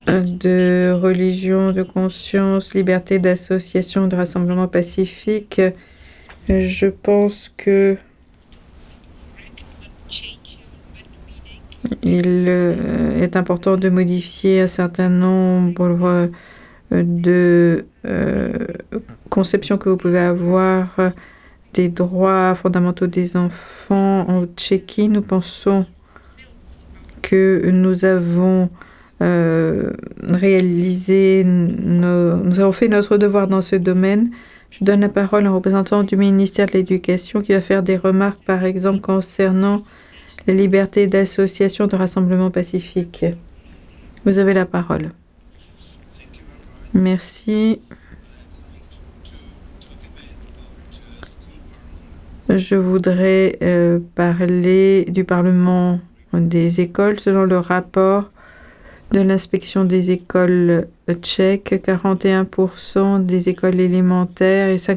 de religion, de conscience, liberté d'association, de rassemblement pacifique. Je pense que il est important de modifier un certain nombre de conceptions que vous pouvez avoir des droits fondamentaux des enfants. En Tchéquie, nous pensons que nous avons nous avons fait notre devoir dans ce domaine. Je donne la parole à un représentant du ministère de l'Éducation qui va faire des remarques, par exemple, concernant la liberté d'association, de rassemblement pacifique. Vous avez la parole. Merci. Je voudrais parler du Parlement des écoles. Selon le rapport de l'inspection des écoles tchèques, 41% des écoles élémentaires et